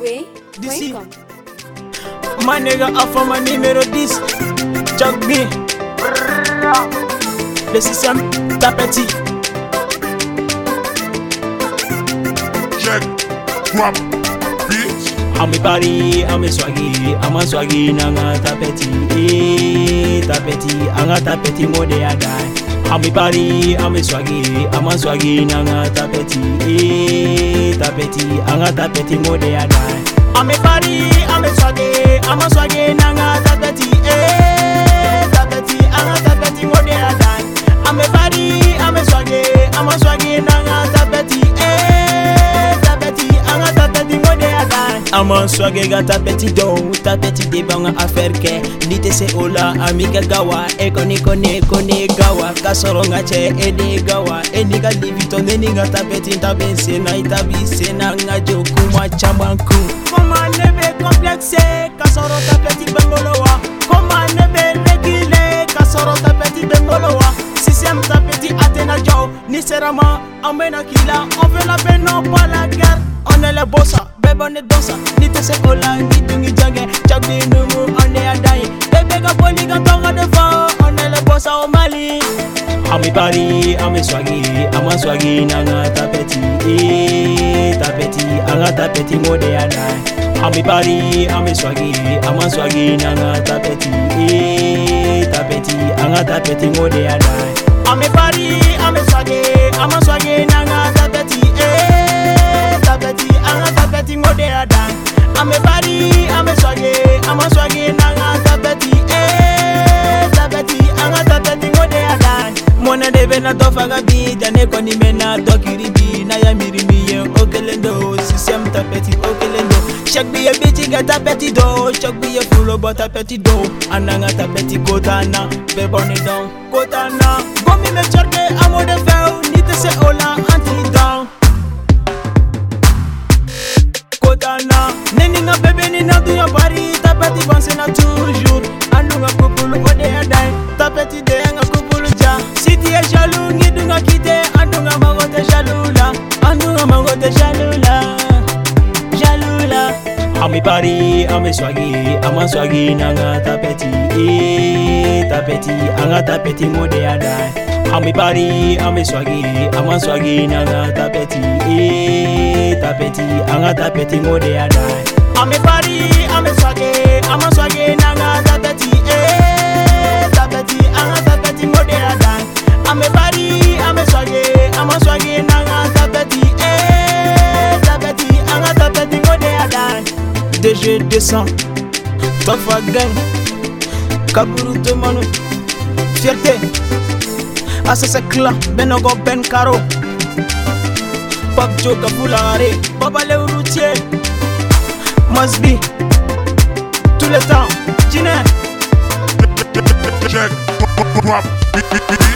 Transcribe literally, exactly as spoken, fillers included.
Way, D'ici. welcome. Ma nigga Afama numéro dix. Chuck B. Le système tapeti. Check, drop, bitch. I'm a party, I'm a swaggy, I'm a swaggy, nanga tapeti, eh, tapeti, anga tapeti mo de adai. I'm a party, I'm a swaggy, I'm a swaggy, nanga tapeti, eh, tapeti, anga tapeti mo de adai. I'm a party, I'm a swaggy, I'm a swaggy, nanga tapeti, eh, tapeti, anga tapeti mo de adai. I'm a party, I'm a swaggy, I'm a swaggy, nanga tapeti, eh, tapeti, anga tapeti mo de adai. I'm a swaggy, got tapeti do, tapeti de banga affaire nite se ola amiga gawa, eko niko neko ne gawa, kasoronga che ede gawa, eniga livito neniga tapeti tabese na itabise na ngajo kuma chamanku. Koma nebe complexe, kasoro tapeti bengolowa, koma nebe regile, kasoro tapeti bengolowa. Système tapeti atena joe, ni serama, amena kila, on veut la paix non pas la guerre, on est les bossa. On est dans ça, ni te sais Ola, ni dungi jange, chakbi numu, on est à daye. Bébé ga poli ga tonga de fa, on est le boss au Mali. I'm a party, I'm a swaggy, I'm a swaggy, nanga tapeti, eh, tapeti, anga tapeti mo de adai. I'm a party, I'm a swaggy, I'm a swaggy, nanga tapeti, eh, tapeti, anga tapeti mo de adai. I'm a party, I'm a swaggy, I'm a swaggy, nanga tapeti, eh, tapeti, anga tapeti mo de adai. I'm a party, I'm a swaggy, I'm a swaggy, nanga tapeti, eh, tapeti, anga tapeti mo de adai. Mona debe na tofaga bi, jane koni mena tokiri bi, na ya miri miye okelendo, system tapeti okelendo. Shak bi ye biti ga tapeti do, shak bi ye fulo bo tapeti do, ananga tapeti kotana, bebone down, kotana. Gomi me chorke amo de feu, nite se ola anti down. Kotana, neni nga bebe ni na duya bari, tapeti pense na toujours, anunga kupulu ode adai, tapeti de nga kupulu ja. Siti e jaloux, ngi dunga kite, andunga magote jaloula, andunga magote jaloula, jaloula. I'm a party, I'm a swaggy, I'm a swaggy, nanga tapeti, eh, tapeti, anga tapeti mo de adai. I'm a party, I'm a swaggy, I'm a swaggy, nanga tapeti, eh, tapeti, anga tapeti mo de adai. I'm a party, I'm a swaggy, I'm a swaggy, nanga tapeti, eh, tapeti, anga tapeti mo de adai. I'm a party, I'm a swaggy, I'm a swaggy, nanga tapeti, eh, tapeti, anga tapeti mo de adai. D G deux cents, Tofa Gang, Kaburu Tomano, Fierté, Assasa Clan, Benogo Ben Caro, Pop Joe Kabulare, Baba le routier, Must Be, tout le temps, Gina. Check, drop, bitch.